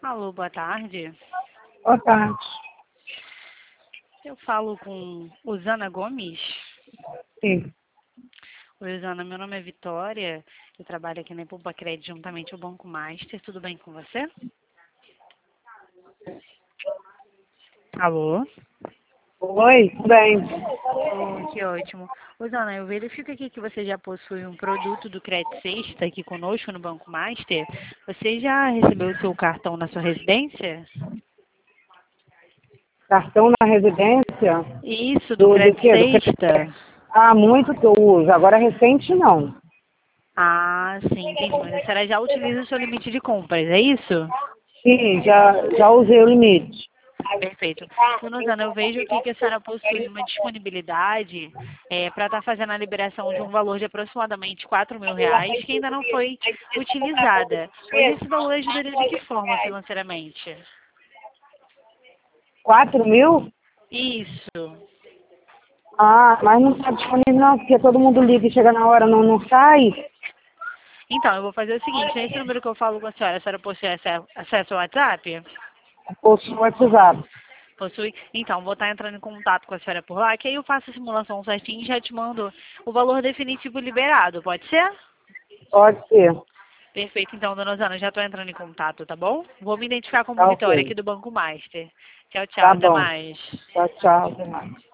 Alô, boa tarde. Boa tarde. Eu falo com Usana Gomes. Sim. Oi, Usana, meu nome é Vitória. Eu trabalho aqui na Poupa Crédito juntamente ao Banco Master. Tudo bem com você? Alô? Oi, tudo bem. Oh, que ótimo. Usana, eu verifico aqui que você já possui um produto do Crédito Sexta aqui conosco no Banco Master. Você já recebeu o seu cartão na sua residência? Cartão na residência? Isso, do Do Crédito quê? Sexta. Muito que eu uso. Agora recente não. Ah, sim, entendi. Mas a senhora já utiliza o seu limite de compras, é isso? Sim, já usei o limite. Perfeito. Dona Usana, eu vejo aqui que a senhora possui uma disponibilidade para estar fazendo a liberação de um valor de aproximadamente R$ 4.000, que ainda não foi utilizada. Hoje esse valor ajudaria de que forma financeiramente? 4.000? Isso. Mas não está disponível não, porque todo mundo liga e chega na hora, não sai. Então, eu vou fazer o seguinte, nesse número que eu falo com a senhora possui acesso ao WhatsApp? Posso no WhatsApp. Possui? Então, vou estar entrando em contato com a senhora por lá, que aí eu faço a simulação certinho e já te mando o valor definitivo liberado, pode ser? Pode ser. Perfeito, então, dona Osana, já estou entrando em contato, tá bom? Vou me identificar como Tá Vitória aqui ok. do Banco Master. Tchau, tchau, Tá até bom. mais. Tchau, tchau. Até mais.